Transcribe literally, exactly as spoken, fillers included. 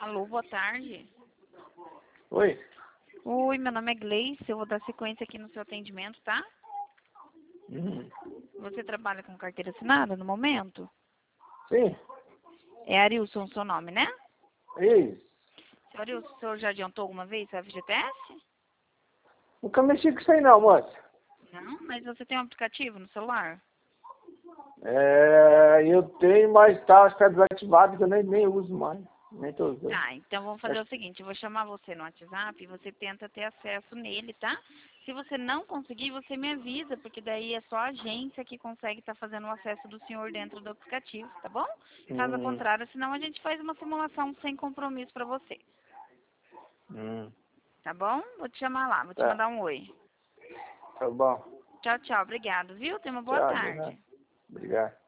Alô, boa tarde. Oi? Oi, meu nome é Gleice, eu vou dar sequência aqui no seu atendimento, tá? Hum. Você trabalha com carteira assinada no momento? Sim, É Arilson o seu nome, né? isso. Seu Arilson, o senhor já adiantou alguma vez o F G T S? Nunca mexi com isso aí não, moça. Não, mas você tem um aplicativo no celular? É, eu tenho, mas tá, está desativado, que eu nem, nem uso mais. Nem tô usando. Tá, então vamos fazer o seguinte, eu vou chamar você no WhatsApp e você tenta ter acesso nele, tá? Se você não conseguir, você me avisa, porque daí é só a agência que consegue estar fazendo o acesso do senhor dentro do aplicativo, tá bom? Caso Hum, contrário, senão a gente faz uma simulação sem compromisso pra você, hum. tá bom? Vou te chamar lá, vou te Tá, mandar um oi. tá bom. Tchau, tchau, obrigado, viu? Tenha uma boa Tchau, de nada. tarde. Obrigado.